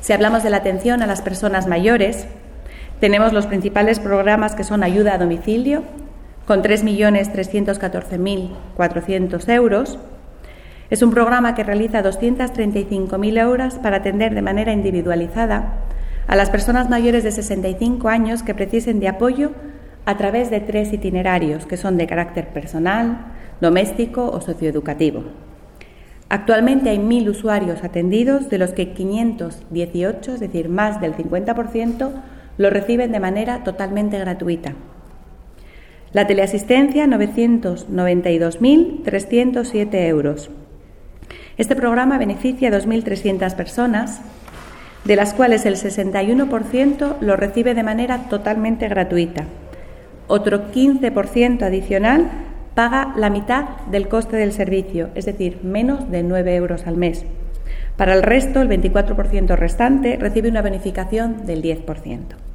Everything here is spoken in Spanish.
Si hablamos de la atención a las personas mayores, tenemos los principales programas que son ayuda a domicilio, con 3.314.400 euros. Es un programa que realiza 235.000 horas para atender de manera individualizada a las personas mayores de 65 años que precisen de apoyo a través de 3 itinerarios, que son de carácter personal, doméstico o socioeducativo. Actualmente hay 1.000 usuarios atendidos, de los que 518, es decir, más del 50%, lo reciben de manera totalmente gratuita. La teleasistencia, 992.307 euros. Este programa beneficia a 2.300 personas, de las cuales el 61% lo recibe de manera totalmente gratuita. Otro 15% adicional paga la mitad del coste del servicio, es decir, menos de 9 euros al mes. Para el resto, el 24% restante recibe una bonificación del 10%.